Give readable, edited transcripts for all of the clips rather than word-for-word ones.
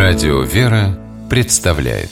Радио «Вера» представляет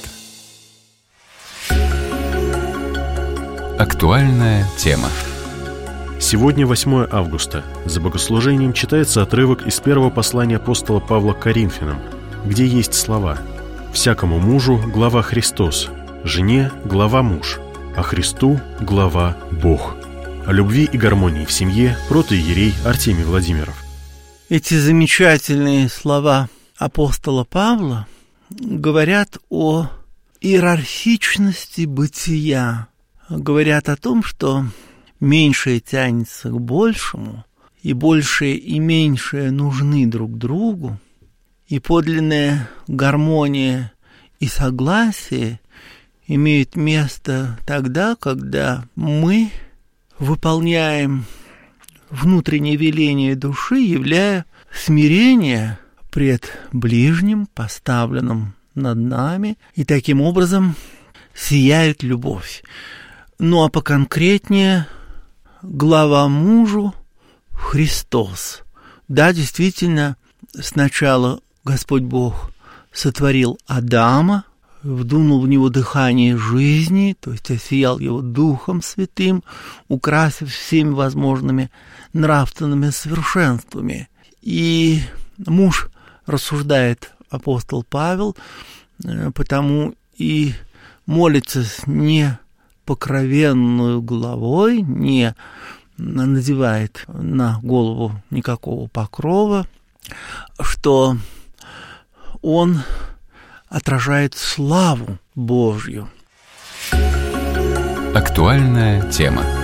актуальная тема. Сегодня 8 августа. За богослужением читается отрывок из первого послания апостола Павла к Коринфянам, где есть слова: «Всякому мужу глава Христос, жене глава муж, а Христу глава Бог». О любви и гармонии в семье протоиерей Артемий Владимиров. Эти замечательные слова апостола Павла говорят о иерархичности бытия, говорят о том, что меньшее тянется к большему, и большее и меньшее нужны друг другу, и подлинная гармония и согласие имеют место тогда, когда мы выполняем внутреннее веление души, являя смирение пред ближним, поставленным над нами, и таким образом сияет любовь. Ну а поконкретнее, глава мужу Христос. Да, действительно, сначала Господь Бог сотворил Адама, вдунул в него дыхание жизни, то есть осиял его Духом Святым, украсив всеми возможными нравственными совершенствами. И муж, рассуждает апостол Павел, потому и молится с непокровенную головой, не надевает на голову никакого покрова, что он отражает славу Божью. Актуальная тема.